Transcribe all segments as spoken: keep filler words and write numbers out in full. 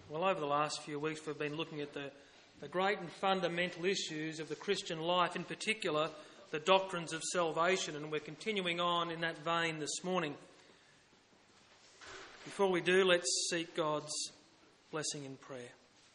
Well, over the last few weeks we've been looking at the, the great and fundamental issues of the Christian life, in particular the doctrines of salvation, and we're continuing on in that vein this morning. Before we do, let's seek God's blessing in prayer.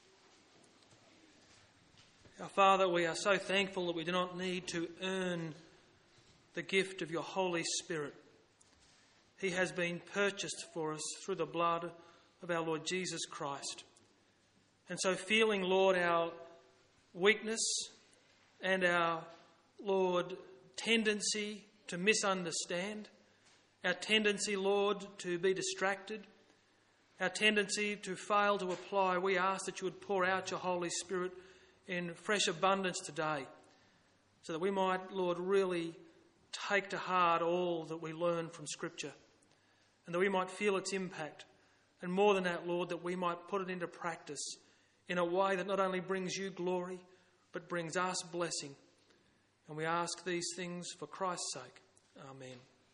Our Father, we are so thankful that we do not need to earn the gift of your Holy Spirit. He has been purchased for us through the blood of our Lord Jesus Christ. And so feeling, Lord, our weakness and our, Lord, tendency to misunderstand, our tendency, Lord, to be distracted, our tendency to fail to apply, we ask that you would pour out your Holy Spirit in fresh abundance today, so that we might, Lord, really take to heart all that we learn from Scripture, and that we might feel its impact. And more than that, Lord, that we might put it into practice in a way that not only brings you glory, but brings us blessing. And we ask these things for Christ's sake. Amen.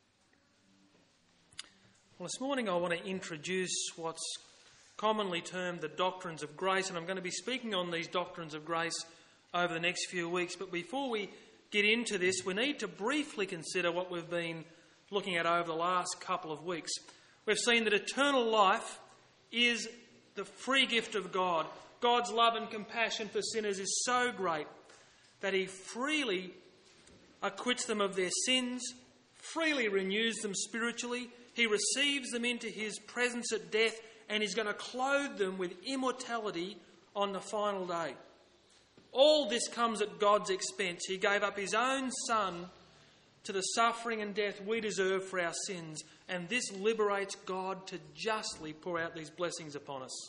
Well, this morning I want to introduce what's commonly termed the doctrines of grace, and I'm going to be speaking on these doctrines of grace over the next few weeks. But before we get into this, we need to briefly consider what we've been looking at over the last couple of weeks. We've seen that eternal life is the free gift of God. God's love and compassion for sinners is so great that he freely acquits them of their sins, freely renews them spiritually. He receives them into his presence at death, and he's going to clothe them with immortality on the final day. All this comes at God's expense. He gave up his own Son to the suffering and death we deserve for our sins, and this liberates God to justly pour out these blessings upon us.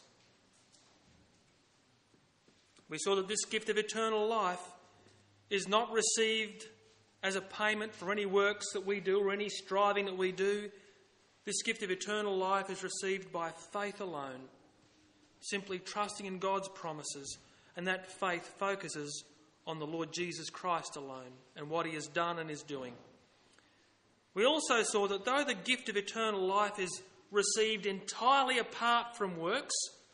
We saw that this gift of eternal life is not received as a payment for any works that we do or any striving that we do. This gift of eternal life is received by faith alone, simply trusting in God's promises, and that faith focuses on the Lord Jesus Christ alone and what he has done and is doing. We also saw that though the gift of eternal life is received entirely apart from works,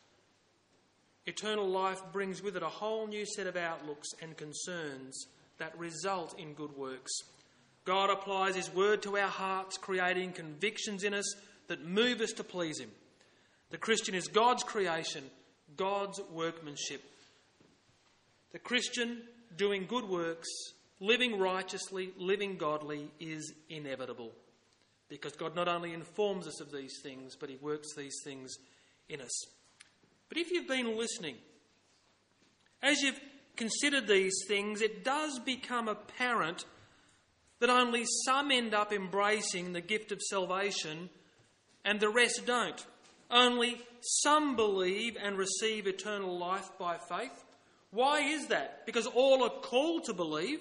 eternal life brings with it a whole new set of outlooks and concerns that result in good works. God applies his word to our hearts, creating convictions in us that move us to please him. The Christian is God's creation, God's workmanship. The Christian doing good works, living righteously, living godly is inevitable, because God not only informs us of these things, but he works these things in us. But if you've been listening, as you've considered these things, it does become apparent that only some end up embracing the gift of salvation and the rest don't. Only some believe and receive eternal life by faith. Why is that? Because all are called to believe.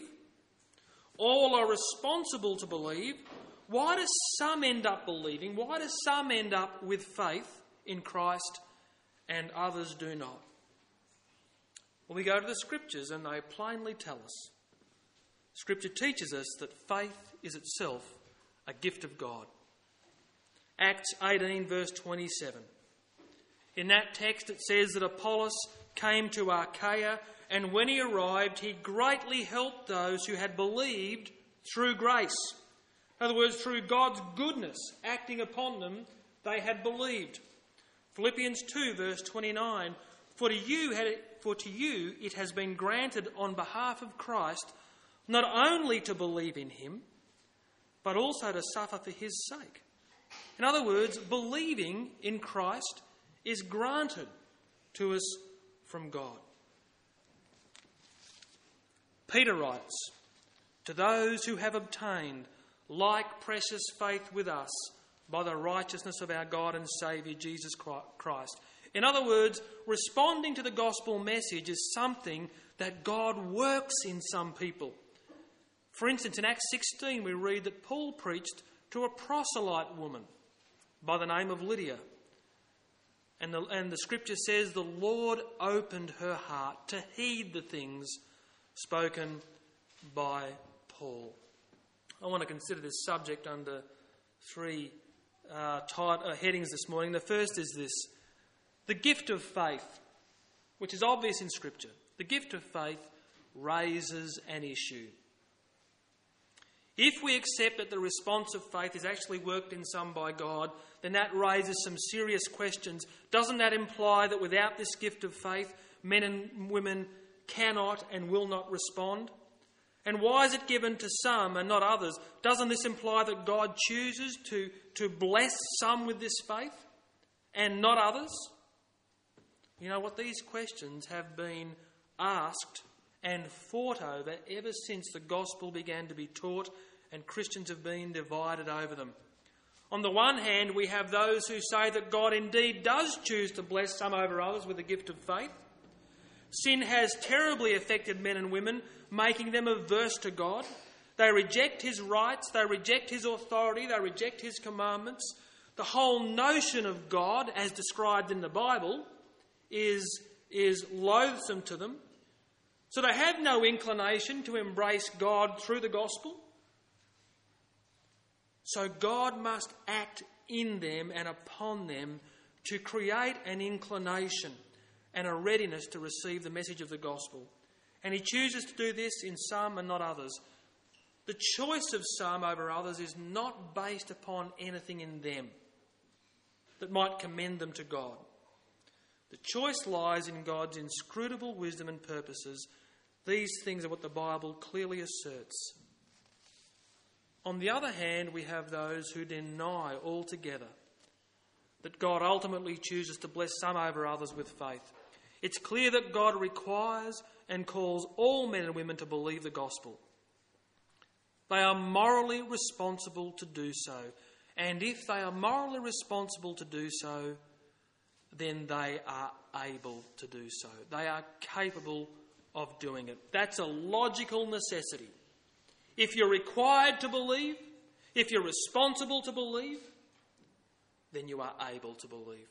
All are responsible to believe. Why do some end up believing? Why do some end up with faith in Christ and others do not? Well, we go to the Scriptures and they plainly tell us. Scripture teaches us that faith is itself a gift of God. Acts eighteen verse twenty-seven. In that text it says that Apollos came to Achaia, and when he arrived he greatly helped those who had believed through grace. In other words, through God's goodness acting upon them, they had believed. Philippians two verse twenty-nine. For to you, had it, for to you it has been granted on behalf of Christ not only to believe in him, but also to suffer for his sake. In other words, believing in Christ is granted to us from God. Peter writes, to those who have obtained like precious faith with us by the righteousness of our God and Saviour Jesus Christ. In other words, responding to the gospel message is something that God works in some people. For instance, in Acts sixteen, we read that Paul preached to a proselyte woman by the name of Lydia. And the, and the scripture says the Lord opened her heart to heed the things spoken by Paul. I want to consider this subject under three uh, tight, uh, headings this morning. The first is this: The gift of faith, which is obvious in Scripture, the gift of faith raises an issue. If we accept that the response of faith is actually worked in some by God, then that raises some serious questions. Doesn't that imply that without this gift of faith, men and women cannot and will not respond? And why is it given to some and not others? Doesn't this imply that God chooses to, to bless some with this faith and not others? You know what? These questions have been asked and fought over ever since the gospel began to be taught and Christians have been divided over them. On the one hand, we have those who say that God indeed does choose to bless some over others with the gift of faith. Sin has terribly affected men and women, making them averse to God. They reject his rights, they reject his authority, they reject his commandments. The whole notion of God, as described in the Bible, is, is loathsome to them. So they have no inclination to embrace God through the gospel. So God must act in them and upon them to create an inclination and a readiness to receive the message of the gospel. And he chooses to do this in some and not others. The choice of some over others is not based upon anything in them that might commend them to God. The choice lies in God's inscrutable wisdom and purposes. These things are what the Bible clearly asserts. On the other hand, we have those who deny altogether that God ultimately chooses to bless some over others with faith. It's clear that God requires and calls all men and women to believe the gospel. They are morally responsible to do so. And if they are morally responsible to do so, then they are able to do so. They are capable of doing it. That's a logical necessity. If you're required to believe, if you're responsible to believe, then you are able to believe.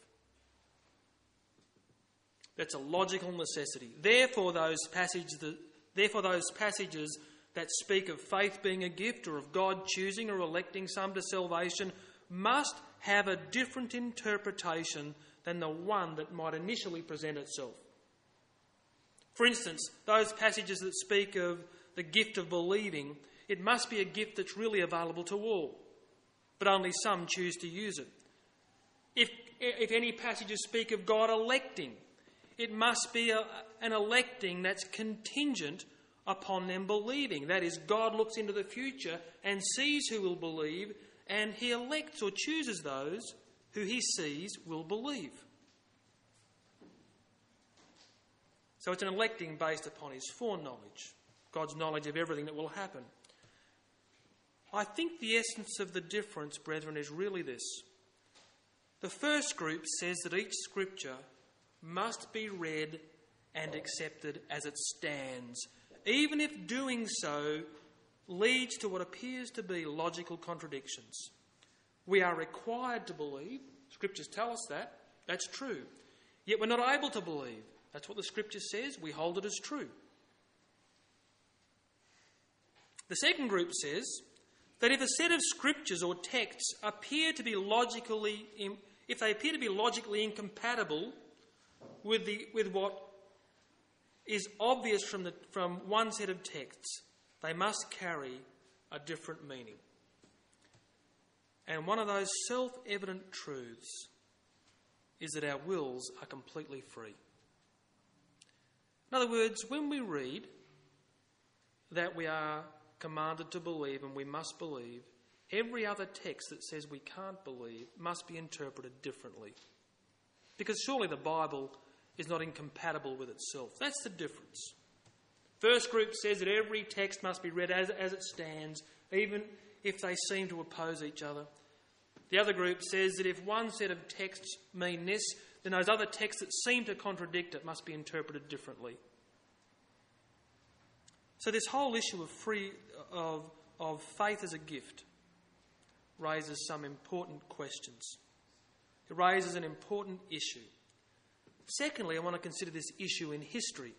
That's a logical necessity. Therefore, those passages that, therefore, those passages that speak of faith being a gift or of God choosing or electing some to salvation must have a different interpretation than the one that might initially present itself. For instance, those passages that speak of the gift of believing, it must be a gift that's really available to all, but only some choose to use it. If, if any passages speak of God electing, it must be a, an electing that's contingent upon them believing. That is, God looks into the future and sees who will believe, and he elects or chooses those who he sees will believe. So it's an electing based upon his foreknowledge, God's knowledge of everything that will happen. I think the essence of the difference, brethren, is really this. The first group says that each scripture must be read and accepted as it stands, even if doing so leads to what appears to be logical contradictions. We are required to believe. Scriptures tell us that. That's true. Yet we're not able to believe. That's what the Scripture says. We hold it as true. The second group says that if a set of scriptures or texts appear to be logically, if they appear to be logically incompatible with the with what is obvious from the from one set of texts, they must carry a different meaning. And one of those self-evident truths is that our wills are completely free. In other words, when we read that we are commanded to believe and we must believe, every other text that says we can't believe must be interpreted differently. Because surely the Bible is not incompatible with itself. That's the difference. First group says that every text must be read as, as it stands, even if they seem to oppose each other. The other group says that if one set of texts mean this, then those other texts that seem to contradict it must be interpreted differently. So this whole issue of free of, of faith as a gift raises some important questions. It raises an important issue. Secondly, I want to consider this issue in history.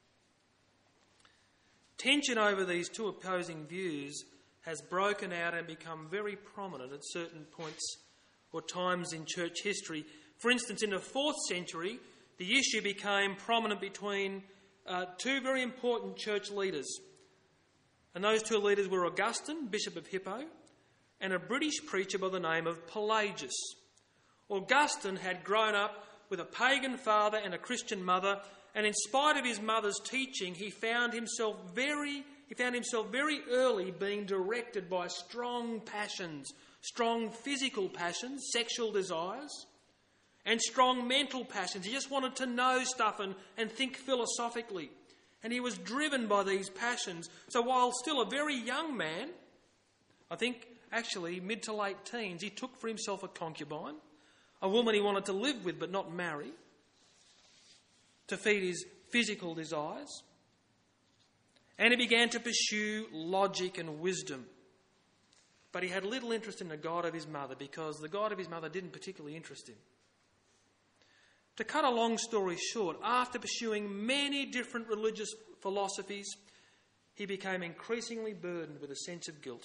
Tension over these two opposing views has broken out and become very prominent at certain points or times in church history. For instance, in the fourth century, the issue became prominent between uh, two very important church leaders. And those two leaders were Augustine, Bishop of Hippo, and a British preacher by the name of Pelagius. Augustine had grown up with a pagan father and a Christian mother, and in spite of his mother's teaching, he found himself very, he found himself very early being directed by strong passions, strong physical passions, sexual desires, and strong mental passions. He just wanted to know stuff and, and think philosophically. And he was driven by these passions. So while still a very young man, I think actually mid to late teens, he took for himself a concubine, a woman he wanted to live with but not marry, to feed his physical desires. And he began to pursue logic and wisdom. But he had little interest in the God of his mother, because the God of his mother didn't particularly interest him. To cut a long story short, after pursuing many different religious philosophies, he became increasingly burdened with a sense of guilt.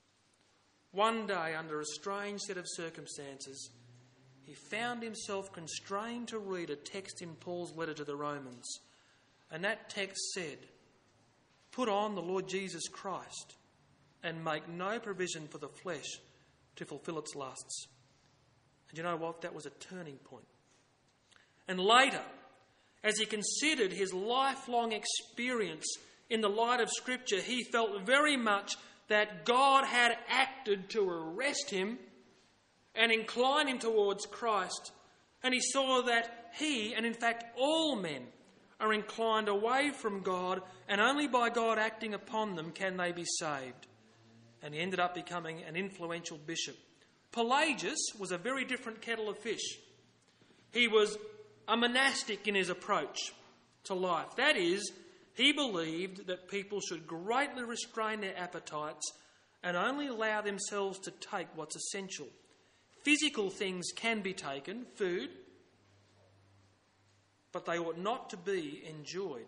One day, under a strange set of circumstances, he found himself constrained to read a text in Paul's letter to the Romans. And that text said, "Put on the Lord Jesus Christ and make no provision for the flesh to fulfill its lusts." And you know what? That was a turning point. And later, as he considered his lifelong experience in the light of Scripture, he felt very much that God had acted to arrest him and incline him towards Christ. And he saw that he, and in fact all men, are inclined away from God, and only by God acting upon them can they be saved. And he ended up becoming an influential bishop. Pelagius was a very different kettle of fish. He was a monastic in his approach to life. That is, he believed that people should greatly restrain their appetites and only allow themselves to take what's essential. Physical things can be taken, food, but they ought not to be enjoyed.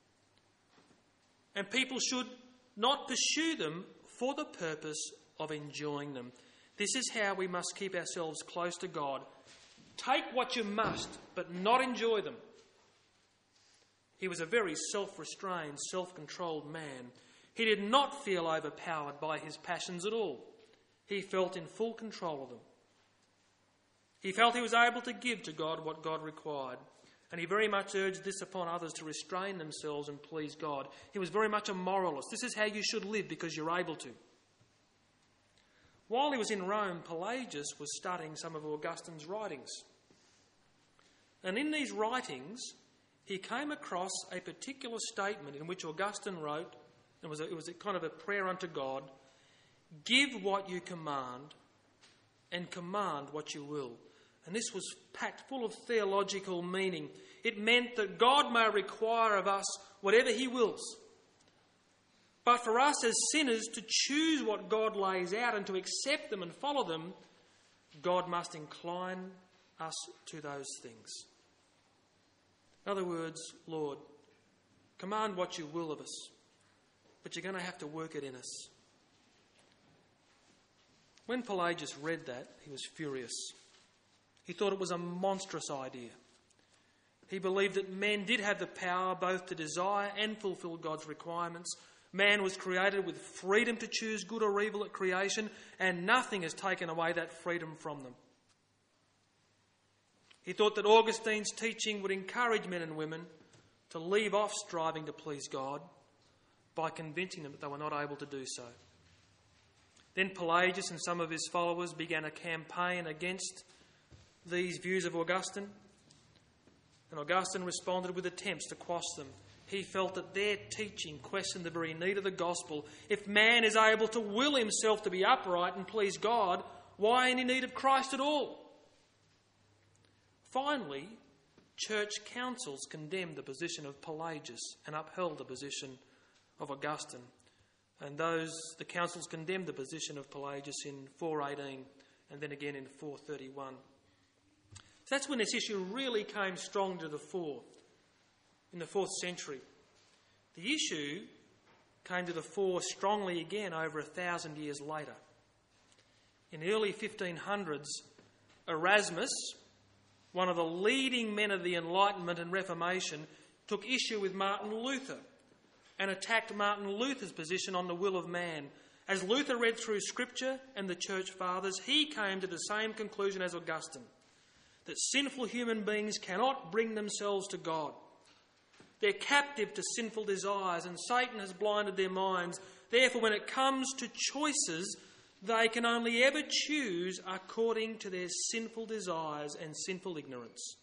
And people should not pursue them for the purpose of enjoying them. This is how we must keep ourselves close to God. Take what you must, but not enjoy them. He was a very self-restrained, self-controlled man. He did not feel overpowered by his passions at all. He felt in full control of them. He felt he was able to give to God what God required. And he very much urged this upon others, to restrain themselves and please God. He was very much a moralist. This is how you should live because you're able to. While he was in Rome, Pelagius was studying some of Augustine's writings. And in these writings, he came across a particular statement in which Augustine wrote, it was a, it was a kind of a prayer unto God, "Give what you command, and command what you will." And this was packed full of theological meaning. It meant that God may require of us whatever he wills. But for us as sinners to choose what God lays out and to accept them and follow them, God must incline us to those things. In other words, Lord, command what you will of us, but you're going to have to work it in us. When Pelagius read that, he was furious. He thought it was a monstrous idea. He believed that men did have the power both to desire and fulfill God's requirements. Man was created with freedom to choose good or evil at creation, and nothing has taken away that freedom from them. He thought that Augustine's teaching would encourage men and women to leave off striving to please God by convincing them that they were not able to do so. Then Pelagius and some of his followers began a campaign against these views of Augustine, and Augustine responded with attempts to quash them. He felt that their teaching questioned the very need of the gospel. If man is able to will himself to be upright and please God, why any need of Christ at all? Finally, church councils condemned the position of Pelagius and upheld the position of Augustine. And those, the councils condemned the position of Pelagius in four eighteen and then again in four thirty-one. So that's when this issue really came strong to the fore, in the fourth century. The issue came to the fore strongly again over a thousand years later. In the early fifteen hundreds, Erasmus, one of the leading men of the Enlightenment and Reformation, took issue with Martin Luther and attacked Martin Luther's position on the will of man. As Luther read through Scripture and the Church Fathers, he came to the same conclusion as Augustine, that sinful human beings cannot bring themselves to God. They're captive to sinful desires, and Satan has blinded their minds. Therefore, when it comes to choices, they can only ever choose according to their sinful desires and sinful ignorance.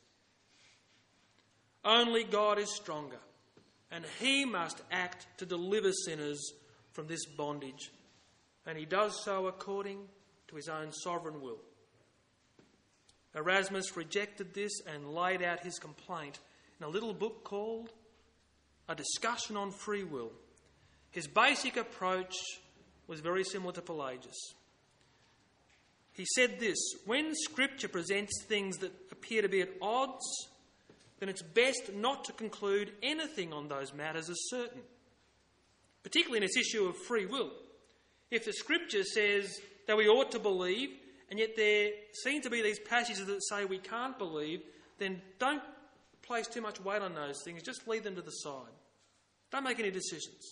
Only God is stronger, and he must act to deliver sinners from this bondage, and he does so according to his own sovereign will. Erasmus rejected this and laid out his complaint in a little book called A Discussion on Free Will. His basic approach was very similar to Pelagius. He said this: when Scripture presents things that appear to be at odds, then it's best not to conclude anything on those matters as certain, particularly in this issue of free will. If the Scripture says that we ought to believe, and yet there seem to be these passages that say we can't believe, then don't place too much weight on those things. Just leave them to the side. Don't make any decisions.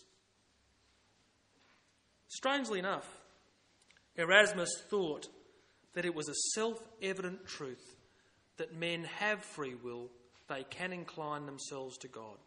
Strangely enough, Erasmus thought that it was a self-evident truth that men have free will. They can incline themselves to God.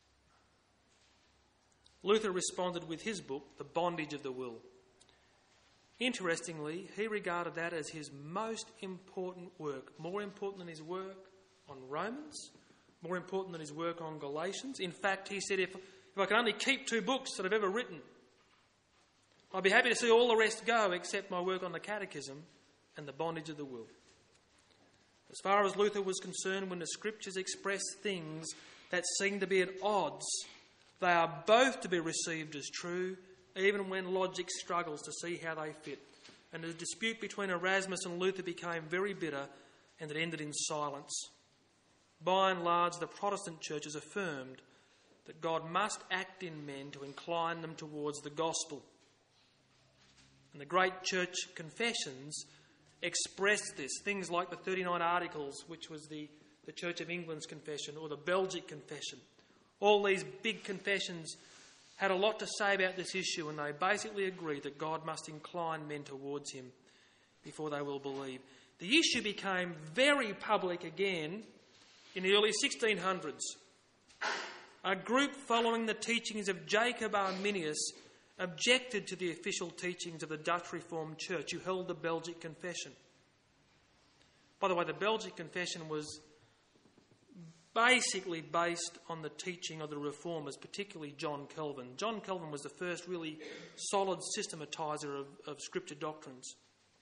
Luther responded with his book, The Bondage of the Will. Interestingly, he regarded that as his most important work, more important than his work on Romans, more important than his work on Galatians. In fact, he said, if, if I can only keep two books that I've ever written, I'd be happy to see all the rest go except my work on the Catechism and the Bondage of the Will. As far as Luther was concerned, when the Scriptures express things that seem to be at odds, they are both to be received as true, even when logic struggles to see how they fit. And the dispute between Erasmus and Luther became very bitter, and it ended in silence. By and large, the Protestant churches affirmed that God must act in men to incline them towards the gospel. And the great church confessions expressed this. Things like the thirty-nine Articles, which was the, the Church of England's confession, or the Belgic Confession. All these big confessions had a lot to say about this issue, and they basically agreed that God must incline men towards him before they will believe. The issue became very public again in the early sixteen hundreds. A group following the teachings of Jacob Arminius objected to the official teachings of the Dutch Reformed Church, who held the Belgic Confession. By the way, the Belgic Confession was basically based on the teaching of the Reformers, particularly John Calvin. John Calvin was the first really solid systematizer of, of Scripture doctrines.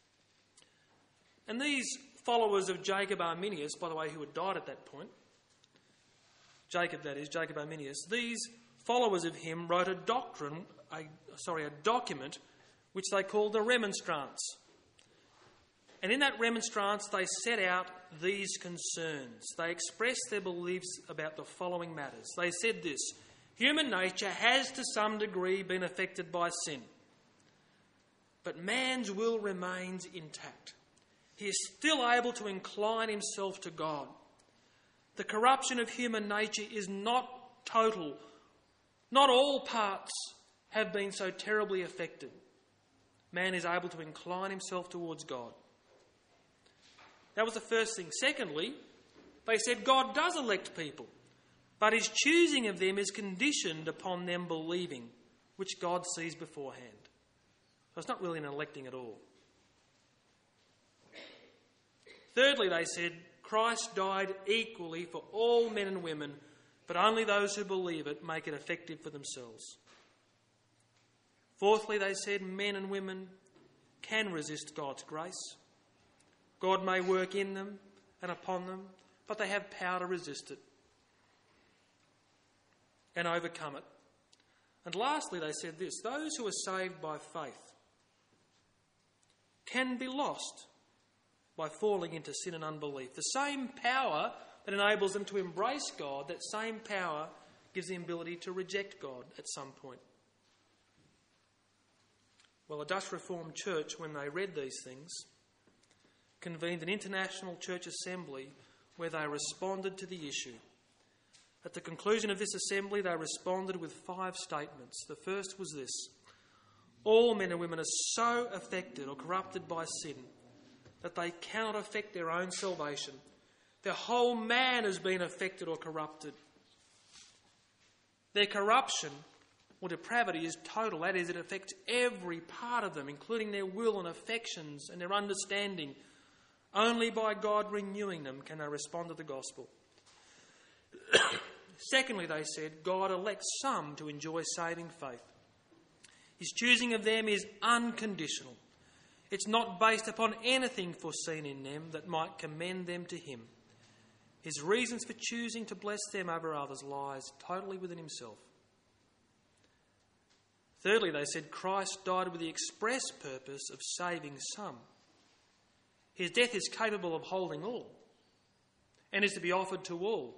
And these followers of Jacob Arminius, by the way, who had died at that point, Jacob that is, Jacob Arminius, these followers of him wrote a doctrine, a, sorry, a document which they called the Remonstrance. And in that Remonstrance, they set out these concerns. They expressed their beliefs about the following matters. They said this: human nature has to some degree been affected by sin, but man's will remains intact. He is still able to incline himself to God. The corruption of human nature is not total. Not all parts have been so terribly affected. Man is able to incline himself towards God. That was the first thing. Secondly, they said God does elect people, but his choosing of them is conditioned upon them believing, which God sees beforehand. So it's not really an electing at all. Thirdly, they said Christ died equally for all men and women, but only those who believe it make it effective for themselves. Fourthly, they said men and women can resist God's grace. God may work in them and upon them, but they have power to resist it and overcome it. And lastly, they said this: those who are saved by faith can be lost by falling into sin and unbelief. The same power that enables them to embrace God, that same power gives them the ability to reject God at some point. Well, the Dutch Reformed Church, when they read these things, convened an international church assembly where they responded to the issue. At the conclusion of this assembly, they responded with five statements. The first was this: all men and women are so affected or corrupted by sin that they cannot affect their own salvation. Their whole man has been affected or corrupted. Their corruption or depravity is total. That is, it affects every part of them, including their will and affections and their understanding. Only by God renewing them can they respond to the gospel. Secondly, they said, God elects some to enjoy saving faith. His choosing of them is unconditional. It's not based upon anything foreseen in them that might commend them to him. His reasons for choosing to bless them over others lies totally within himself. Thirdly, they said Christ died with the express purpose of saving some. His death is capable of holding all and is to be offered to all.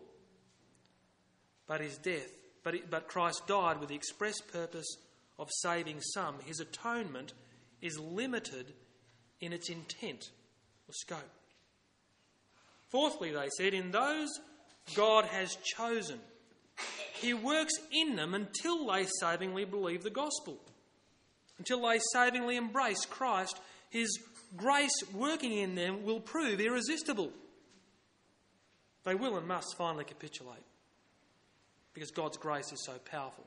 But his death, but, it, but Christ died with the express purpose of saving some. His atonement is limited in its intent or scope. Fourthly, they said, in those God has chosen, he works in them until they savingly believe the gospel, until they savingly embrace Christ. His grace working in them will prove irresistible. They will and must finally capitulate, because God's grace is so powerful.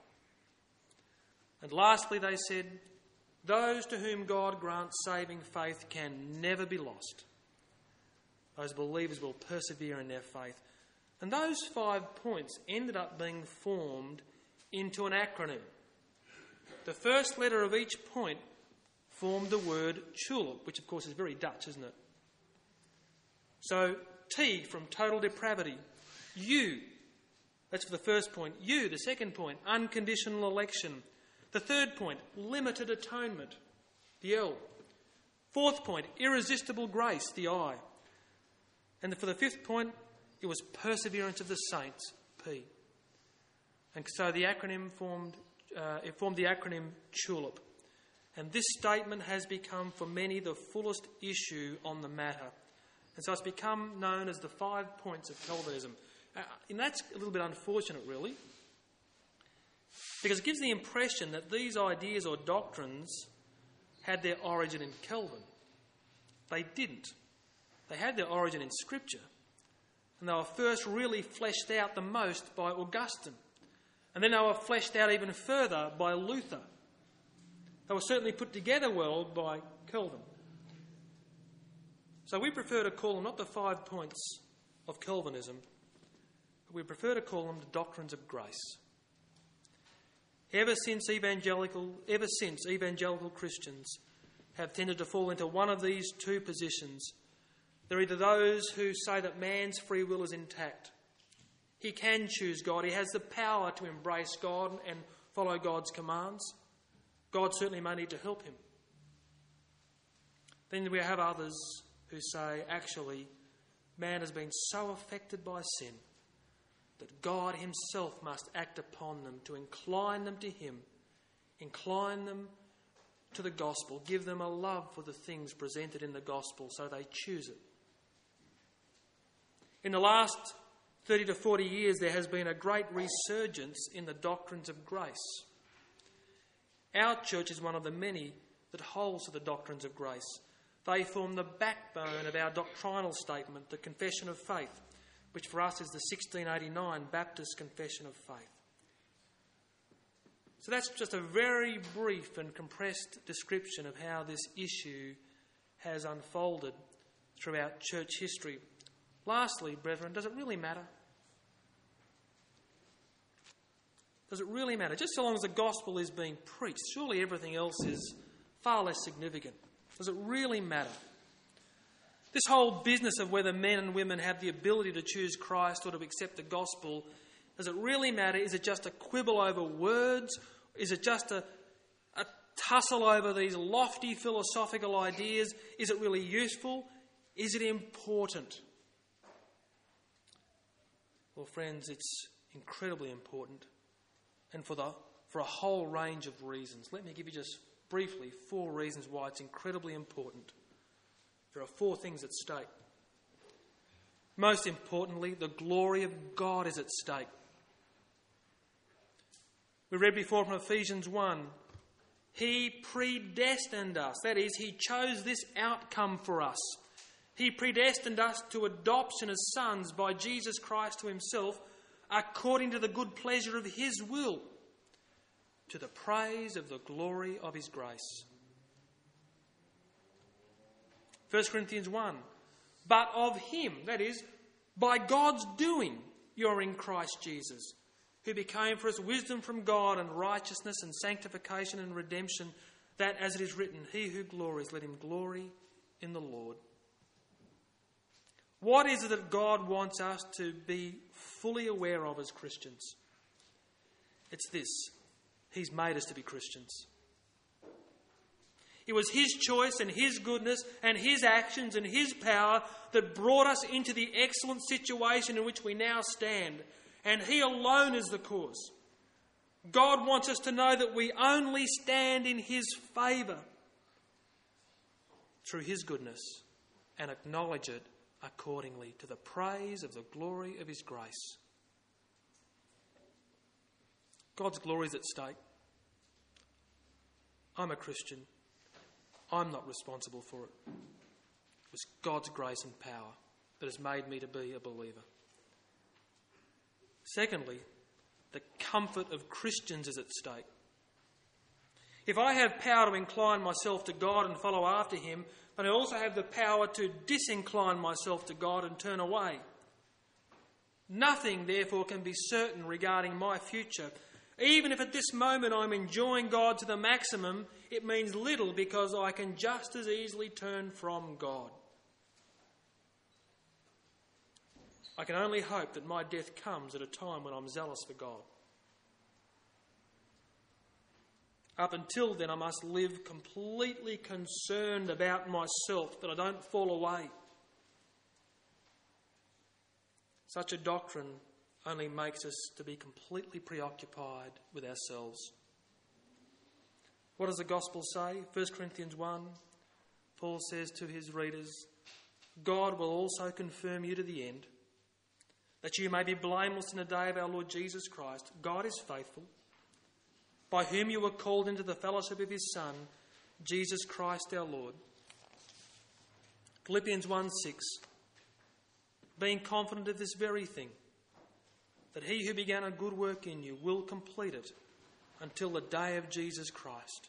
And lastly, they said, those to whom God grants saving faith can never be lost. Those believers will persevere in their faith. And those five points ended up being formed into an acronym. The first letter of each point formed the word tulip, which of course is very Dutch, isn't it? So T from total depravity. U, that's for the first point. U, the second point, unconditional election. The third point, limited atonement, the L. Fourth point, irresistible grace, the I. And for the fifth point, it was perseverance of the saints, P. And so the acronym formed, uh, it formed the acronym TULIP. And this statement has become for many the fullest issue on the matter. And so it's become known as the five points of Calvinism. Uh, and that's a little bit unfortunate, really, because it gives the impression that these ideas or doctrines had their origin in Calvin. They didn't. They had their origin in Scripture, and they were first really fleshed out the most by Augustine, and then they were fleshed out even further by Luther. They were certainly put together well by Calvin. So we prefer to call them not the five points of Calvinism, but we prefer to call them the doctrines of grace. Ever since evangelical, ever since evangelical Christians have tended to fall into one of these two positions. They're either those who say that man's free will is intact. He can choose God. He has the power to embrace God and follow God's commands. God certainly may need to help him. Then we have others who say, actually, man has been so affected by sin that God himself must act upon them to incline them to him, incline them to the gospel, give them a love for the things presented in the gospel so they choose it. In the last thirty to forty years, there has been a great resurgence in the doctrines of grace. Our church is one of the many that holds to the doctrines of grace. They form the backbone of our doctrinal statement, the Confession of Faith, which for us is the sixteen eighty-nine Baptist Confession of Faith. So that's just a very brief and compressed description of how this issue has unfolded throughout church history. Lastly, brethren, does it really matter? Does it really matter? Just so long as the gospel is being preached, surely everything else is far less significant. Does it really matter? This whole business of whether men and women have the ability to choose Christ or to accept the gospel, does it really matter? Is it just a quibble over words? Is it just a, a tussle over these lofty philosophical ideas? Is it really useful? Is it important? Well, friends, it's incredibly important, and for the for a whole range of reasons. Let me give you just briefly four reasons why it's incredibly important. There are four things at stake. Most importantly, the glory of God is at stake. We read before from Ephesians one, He predestined us. That is, He chose this outcome for us. He predestined us to adoption as sons by Jesus Christ to Himself, according to the good pleasure of His will, to the praise of the glory of His grace. First Corinthians one, but of Him, that is, by God's doing, you're in Christ Jesus, who became for us wisdom from God and righteousness and sanctification and redemption, that, as it is written, he who glories, let him glory in the Lord. What is it that God wants us to be fully aware of as Christians? It's this: He's made us to be Christians. It was His choice and His goodness and His actions and His power that brought us into the excellent situation in which we now stand. And He alone is the cause. God wants us to know that we only stand in His favour through His goodness and acknowledge it accordingly to the praise of the glory of His grace. God's glory is at stake. I'm a Christian. I'm not responsible for it. It was God's grace and power that has made me to be a believer. Secondly, the comfort of Christians is at stake. If I have power to incline myself to God and follow after Him, then I also have the power to disincline myself to God and turn away. Nothing, therefore, can be certain regarding my future. Even if at this moment I'm enjoying God to the maximum, it means little because I can just as easily turn from God. I can only hope that my death comes at a time when I'm zealous for God. Up until then, I must live completely concerned about myself, that I don't fall away. Such a doctrine only makes us to be completely preoccupied with ourselves. What does the gospel say? First Corinthians one, Paul says to his readers, God will also confirm you to the end, that you may be blameless in the day of our Lord Jesus Christ. God is faithful, by whom you were called into the fellowship of His Son, Jesus Christ our Lord. Philippians one six, being confident of this very thing, that He who began a good work in you will complete it until the day of Jesus Christ.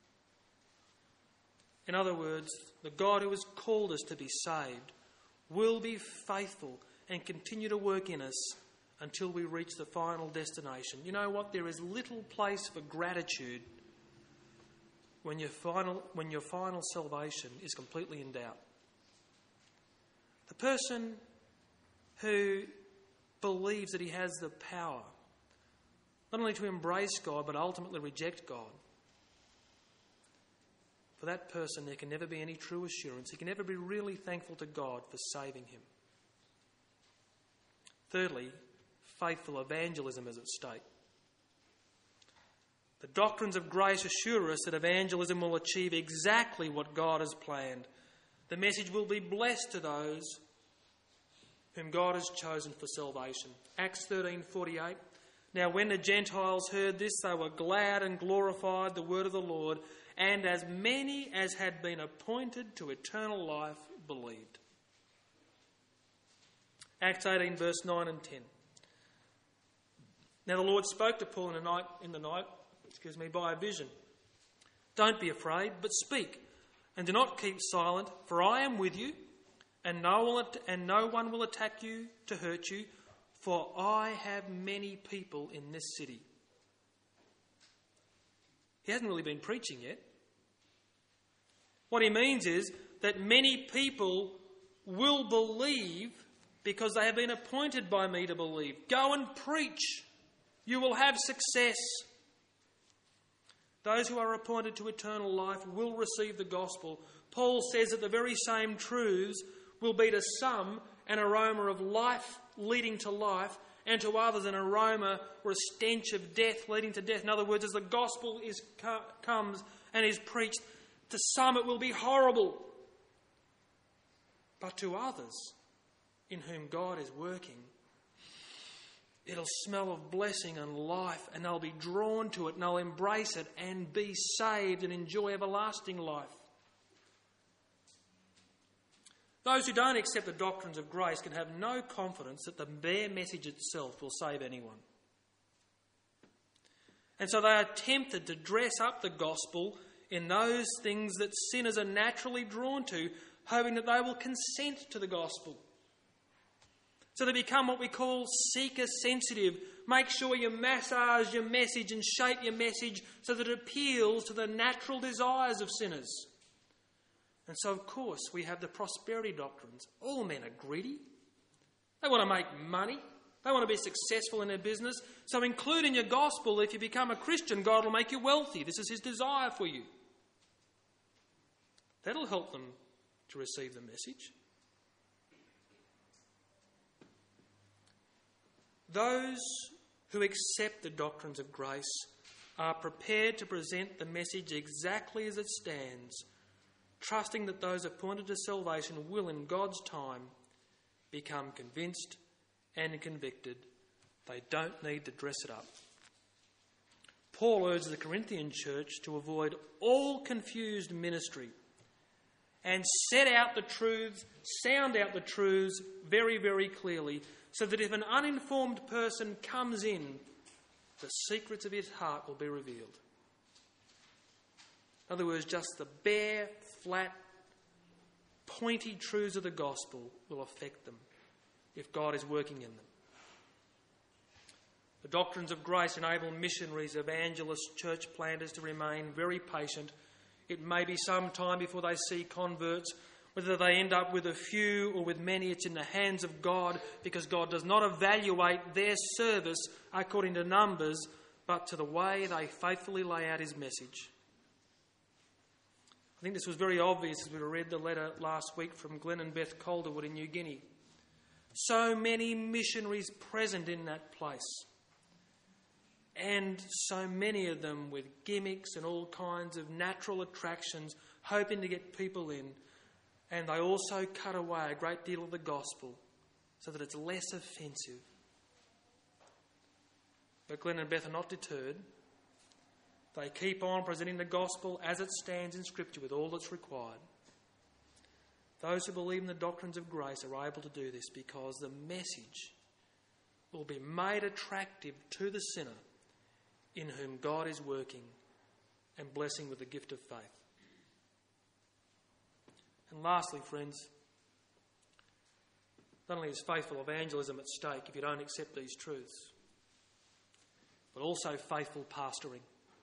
In other words, the God who has called us to be saved will be faithful and continue to work in us until we reach the final destination. You know what? There is little place for gratitude when your final, when your final salvation is completely in doubt. The person who believes that he has the power not only to embrace God but ultimately reject God, for that person there can never be any true assurance. He can never be really thankful to God for saving him. Thirdly, faithful evangelism is at stake. The doctrines of grace assure us that evangelism will achieve exactly what God has planned. The message will be blessed to those whom God has chosen for salvation. Acts thirteen forty-eight. Now when the Gentiles heard this, they were glad and glorified the word of the Lord, and as many as had been appointed to eternal life believed. Acts eighteen, verse nine and ten. Now the Lord spoke to Paul in the night, in the night, excuse me, by a vision. Don't be afraid, but speak, and do not keep silent, for I am with you, and no one, and no one will attack you to hurt you, for I have many people in this city. He hasn't really been preaching yet. What he means is that many people will believe because they have been appointed by me to believe. Go and preach. You will have success. Those who are appointed to eternal life will receive the gospel. Paul says that the very same truths will be to some an aroma of life leading to life, and to others an aroma or a stench of death leading to death. In other words, as the gospel is comes and is preached, to some it will be horrible, but to others in whom God is working, it'll smell of blessing and life, and they'll be drawn to it and they'll embrace it and be saved and enjoy everlasting life. Those who don't accept the doctrines of grace can have no confidence that the bare message itself will save anyone. And so they are tempted to dress up the gospel in those things that sinners are naturally drawn to, hoping that they will consent to the gospel. So they become what we call seeker-sensitive. Make sure you massage your message and shape your message so that it appeals to the natural desires of sinners. And so, of course, we have the prosperity doctrines. All men are greedy. They want to make money. They want to be successful in their business. So include in your gospel, if you become a Christian, God will make you wealthy. This is his desire for you. That'll help them to receive the message. Those who accept the doctrines of grace are prepared to present the message exactly as it stands, trusting that those appointed to salvation will, in God's time, become convinced and convicted. They don't need to dress it up. Paul urges the Corinthian church to avoid all confused ministry and set out the truths, sound out the truths very, very clearly, so that if an uninformed person comes in, the secrets of his heart will be revealed. In other words, just the bare, flat, pointy truths of the gospel will affect them if God is working in them. The doctrines of grace enable missionaries, evangelists, church planters to remain very patient. It may be some time before they see converts. Whether they end up with a few or with many, it's in the hands of God, because God does not evaluate their service according to numbers, but to the way they faithfully lay out his message. I think this was very obvious as we read the letter last week from Glenn and Beth Calderwood in New Guinea. So many missionaries present in that place, and so many of them with gimmicks and all kinds of natural attractions, hoping to get people in. And they also cut away a great deal of the gospel so that it's less offensive. But Glenn and Beth are not deterred. They keep on presenting the gospel as it stands in Scripture with all that's required. Those who believe in the doctrines of grace are able to do this because the message will be made attractive to the sinner in whom God is working and blessing with the gift of faith. And lastly, friends, not only is faithful evangelism at stake if you don't accept these truths, but also faithful pastoring.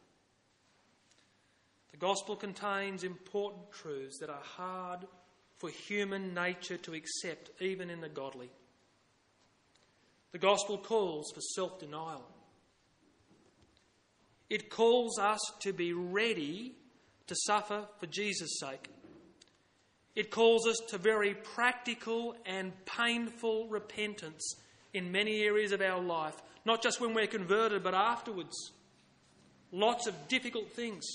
The gospel contains important truths that are hard for human nature to accept, even in the godly. The gospel calls for self-denial. It calls us to be ready to suffer for Jesus' sake. It calls us to very practical and painful repentance in many areas of our life, not just when we're converted, but afterwards. Lots of difficult things.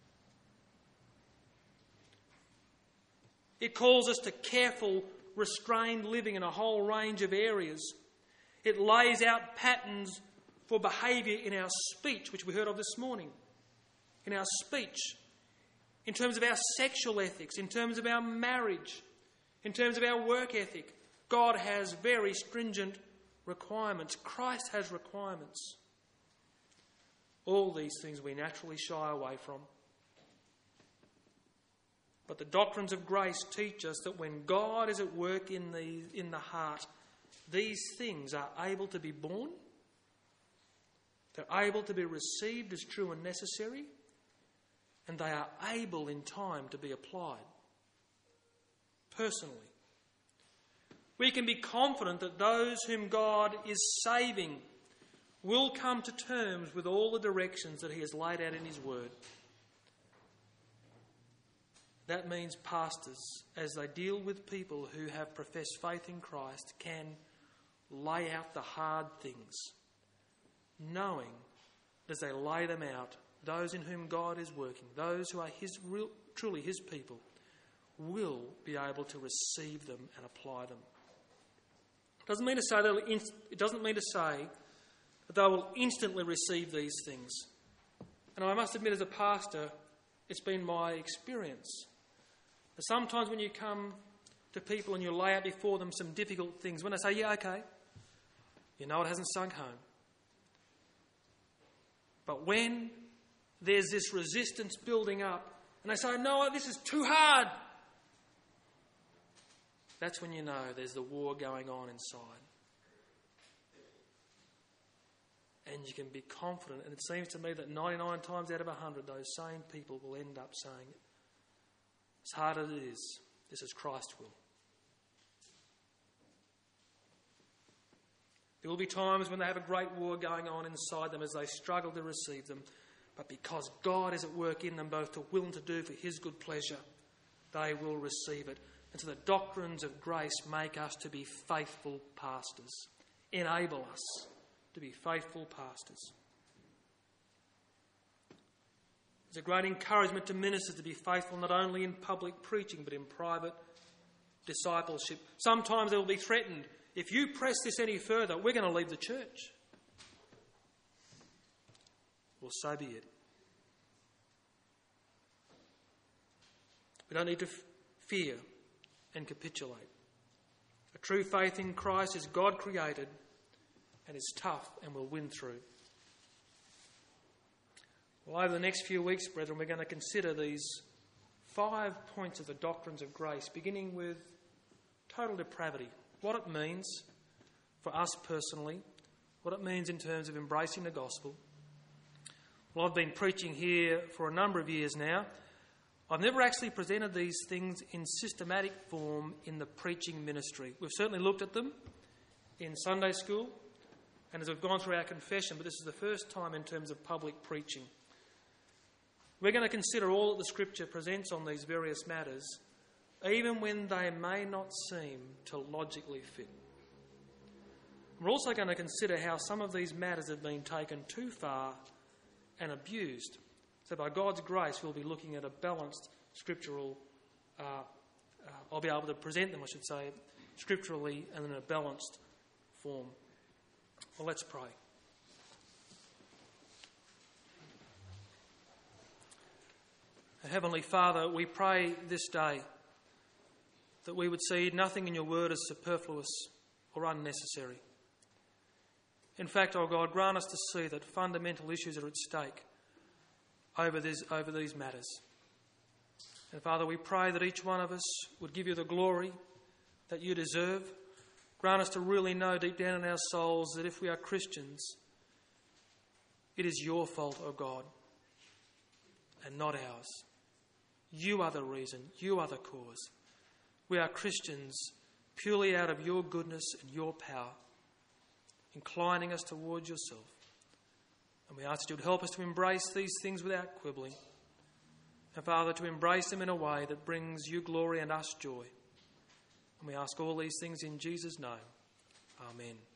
It calls us to careful, restrained living in a whole range of areas. It lays out patterns for behaviour in our speech, which we heard of this morning. In our speech, in terms of our sexual ethics, in terms of our marriage, in terms of our work ethic. God has very stringent requirements. Christ has requirements. All these things we naturally shy away from. But the doctrines of grace teach us that when God is at work in the, in the heart, these things are able to be born. They're able to be received as true and necessary. And they are able in time to be applied. Personally. We can be confident that those whom God is saving will come to terms with all the directions that he has laid out in his word. That means pastors, as they deal with people who have professed faith in Christ, can lay out the hard things, knowing as they lay them out, those in whom God is working, those who are his real, truly his people, will be able to receive them and apply them. It doesn't mean to say they'll inst- it doesn't mean to say that they will instantly receive these things. And I must admit, as a pastor, it's been my experience that sometimes when you come to people and you lay out before them some difficult things, when they say, yeah, okay, you know it hasn't sunk home. But when there's this resistance building up and they say, no, this is too hard, that's when you know there's the war going on inside. And you can be confident, and it seems to me that ninety-nine times out of one hundred, those same people will end up saying, as hard as it is, this is Christ's will. There will be times when they have a great war going on inside them as they struggle to receive them, but because God is at work in them both to will and to do for his good pleasure, they will receive it. And so the doctrines of grace make us to be faithful pastors, enable us to be faithful pastors. There's a great encouragement to ministers to be faithful not only in public preaching but in private discipleship. Sometimes they will be threatened. If you press this any further, we're going to leave the church. Well, so be it. We don't need to f- fear and capitulate. A true faith in Christ is God created and is tough and will win through. Well, over the next few weeks, brethren, we're going to consider these five points of the doctrines of grace, beginning with total depravity, what it means for us personally, what it means in terms of embracing the gospel. Well, I've been preaching here for a number of years now. I've never actually presented these things in systematic form in the preaching ministry. We've certainly looked at them in Sunday school and as we've gone through our confession, but this is the first time in terms of public preaching. We're going to consider all that the Scripture presents on these various matters, even when they may not seem to logically fit. We're also going to consider how some of these matters have been taken too far and abused. So by God's grace, we'll be looking at a balanced scriptural, uh, uh, I'll be able to present them, I should say, scripturally and in a balanced form. Well, let's pray. Heavenly Father, we pray this day that we would see nothing in your word as superfluous or unnecessary. In fact, oh God, grant us to see that fundamental issues are at stake over these, over these matters. And Father, we pray that each one of us would give you the glory that you deserve. Grant us to really know deep down in our souls that if we are Christians, it is your fault, oh God, and not ours. You are the reason. You are the cause. We are Christians purely out of your goodness and your power, inclining us towards yourself. And we ask that you would help us to embrace these things without quibbling. And Father, to embrace them in a way that brings you glory and us joy. And we ask all these things in Jesus' name. Amen.